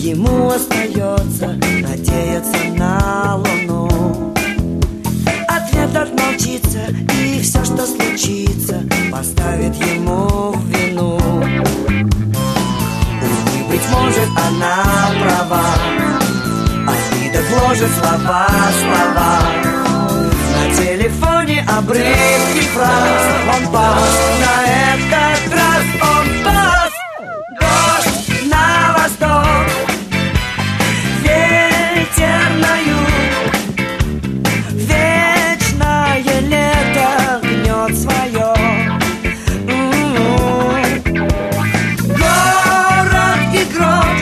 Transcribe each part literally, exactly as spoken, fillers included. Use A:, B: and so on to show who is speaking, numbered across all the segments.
A: ему остается надеяться на луну. Ответ отмолчится, и все, что случится, поставит ему в вину. Увы, быть может, она права, обида гложет слова, слова. На телефоне обрывки фраз. Он пас, на этот раз он пас. Дождь на восток, ветер на юг, вечное лето гнет свое. М-м-м. Город игрок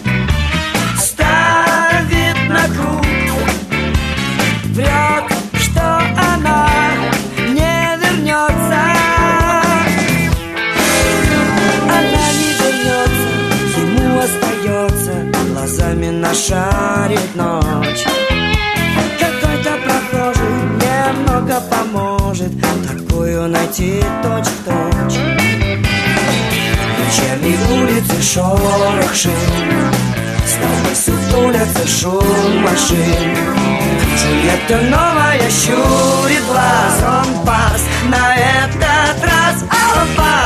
A: ставит на круг, врет, что она не вернется. Она не вернется, ему остается глазами нашарить ночь. Какой-то прохожий немного поможет такую найти точь в точь. Вечерней улицы шорох шин, снова сутулятся шум машин. Джульетта новая щурит глаз. Он пас, на этот раз он пас.